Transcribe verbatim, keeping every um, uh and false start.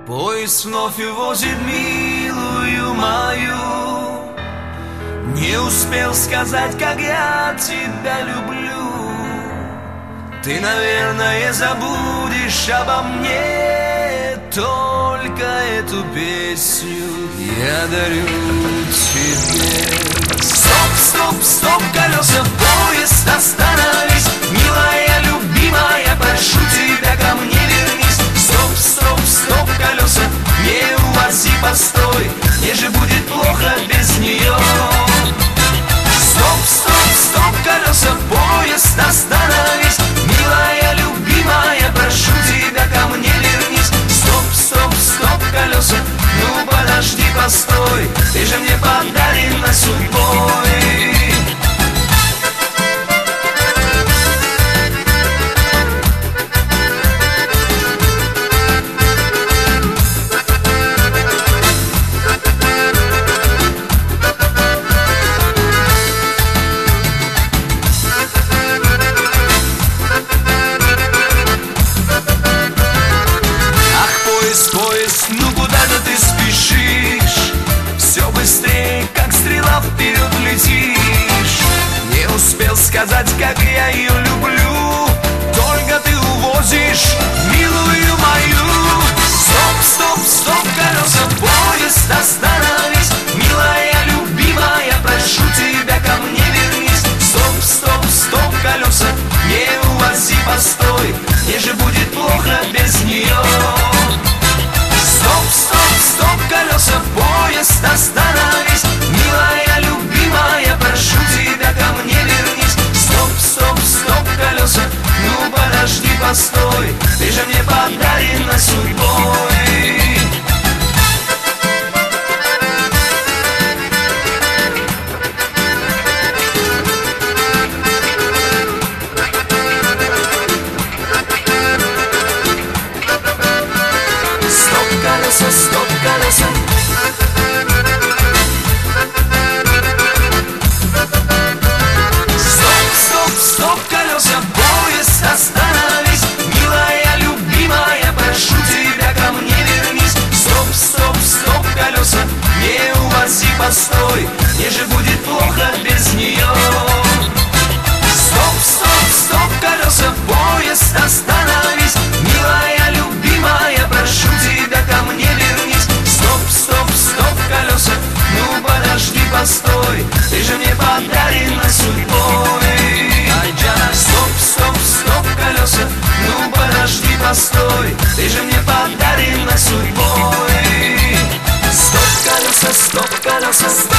Поезд вновь увозит милую мою. Не успел сказать, как я тебя люблю. Ты, наверное, забудешь обо мне, только эту песню я дарю тебе. Стоп, стоп, стоп, колеса, поезд, остановись. Милая, любимая, прошу тебя, ко мне вернись. Стоп, стоп, стоп, колеса, не увози, постой. Мне же будет плохо без нее. Стоп, стоп, стоп, колеса, поезд, остановись. Милая, любимая, прошу тебя, ко мне вернись. Стоп, стоп, стоп, колеса, ну подожди, постой. Ты же мне подарена судьбой. Поезд, ну куда же ты спешишь? Все быстрее, как стрела, вперед летишь. Не успел сказать, как я ее люблю, только ты увозишь милую мою. Стоп, стоп, стоп, колеса, поезд, остановись. Милая, любимая, прошу тебя, ко мне вернись. Стоп, стоп, стоп, колеса, не увози, постой. Мне же будет плохо без нее. Стоп, стоп, стоп, колеса, поезд, остановись. Милая, любимая, прошу тебя, ко мне вернись. Стоп, стоп, стоп, колеса, ну подожди, постой. Ты же мне подарена судьбой. Стоп, колеса. Стоп, стоп, стоп, колеса, поезд, остановись. Милая, любимая, прошу тебя, ко мне вернись. Стоп, стоп, стоп, колеса, не увози, постой. Мне же будет плохо без нее. Стоп, стоп, стоп, колеса, поезд, остановись. Милая, любимая, прошу тебя, ко мне вернись. Стоп, стоп, стоп, колеса, ну подожди, постой. Ты же мне подарена судьбой. Айджана, стоп, стоп, стоп, колеса, ну подожди, постой. Ты же мне подарена судьбой. Стоп, колеса, стоп, колеса, стоп.